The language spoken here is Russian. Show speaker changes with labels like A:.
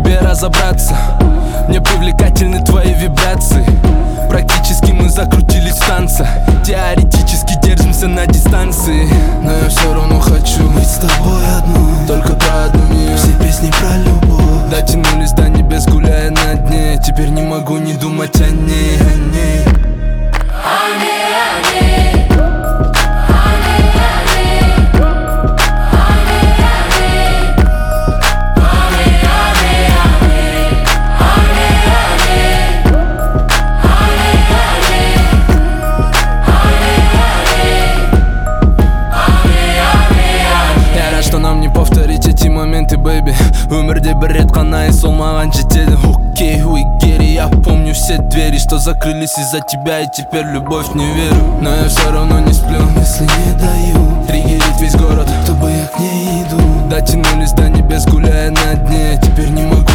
A: тебе разобраться. Мне привлекательны твои вибрации. Практически мы закрутились в танце. Теоретически держимся на дистанции. Но я все равно хочу
B: быть с тобой одной,
A: только про одну мир.
B: все песни про любовь.
A: Дотянулись до небес, гуляя на дне. Теперь не могу не думать о ней, о ней. Что нам не повторить эти моменты, бэйби. Өмірде бір рет қана и сол маған жетеді. Окей, we get it. Я помню все двери, что закрылись из-за тебя. И теперь любовь не верю, но я все равно не сплю.
B: Если не даю
A: триггерит весь город,
B: чтобы я к ней иду.
A: дотянулись до небес, гуляя на дне. Теперь не могу